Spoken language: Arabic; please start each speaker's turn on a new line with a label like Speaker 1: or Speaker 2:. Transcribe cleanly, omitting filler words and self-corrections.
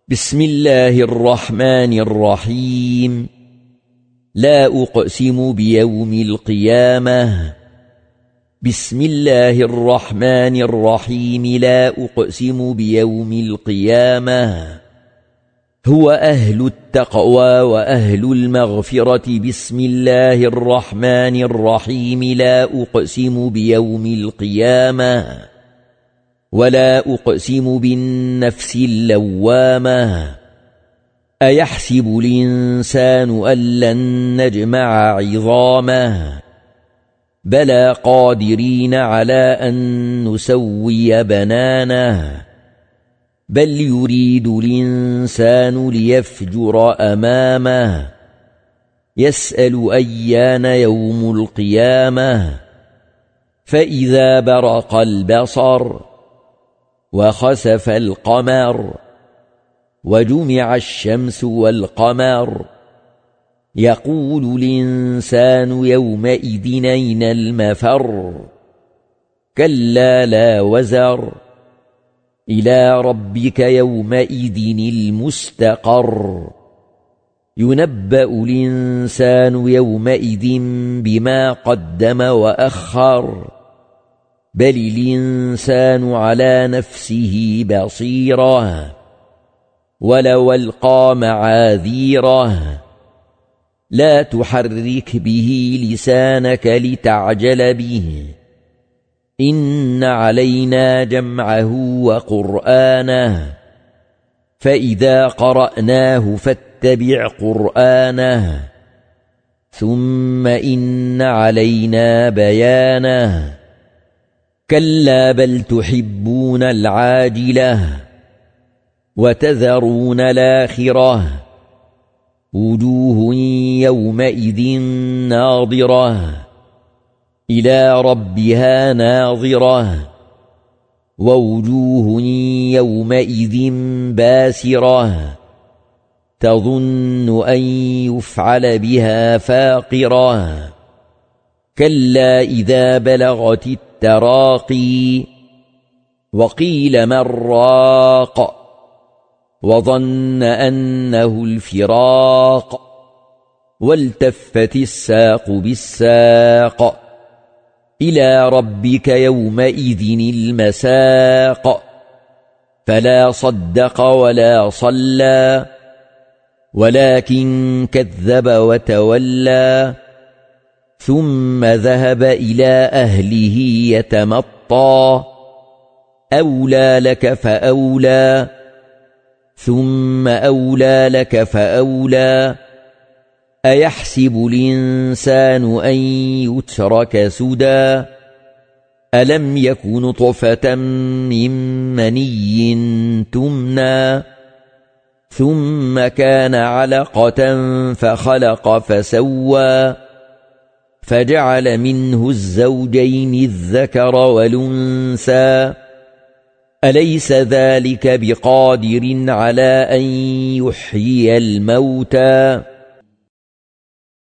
Speaker 1: بسم الله الرحمن الرحيم. لا أقسم بيوم القيامة. بسم الله الرحمن الرحيم. لا أقسم بيوم القيامة. هو أهل التقوى وأهل المغفرة. بسم الله الرحمن الرحيم. لا أقسم بيوم القيامة. ولا أقسم بالنفس اللوامة. أيحسب الإنسان أن لن نجمع عظامه. بلى قادرين على أن نسوي بنانه. بل يريد الإنسان ليفجر أمامه. يسأل أيان يوم القيامة. فإذا برق البصر وخسف القمر وجمع الشمس والقمر يقول الإنسان يومئذ أين المفر. كلا لا وزر. إلى ربك يومئذ المستقر. ينبأ الإنسان يومئذ بما قدم وأخر. بل الإنسان على نفسه بصيرة. ولو ألقى معاذيره. لا تحرك به لسانك لتعجل به. إن علينا جمعه وقرآنه. فإذا قرأناه فاتبع قرآنه. ثم إن علينا بيانه. كلا بل تحبون العاجلة وتذرون الآخرة. وجوه يومئذ ناظرة إلى ربها ناظرة. ووجوه يومئذ باسرة تظن أن يفعل بها فاقرة. كلا إذا بلغت التراقي وقيل من راق. وظن أنه الفراق. والتفت الساق بالساق. إلى ربك يومئذ المساق. فلا صدق ولا صلى ولكن كذب وتولى. ثم ذهب إلى أهله يتمطى. أولى لك فأولى. ثم أولى لك فأولى. أيحسب الإنسان أن يترك سدى. ألم يك نطفة من مني تمنى. ثم كان علقة فخلق فسوى. فجعل منه الزوجين الذكر والأنثى. أليس ذلك بقادر على أن يحيي الموتى.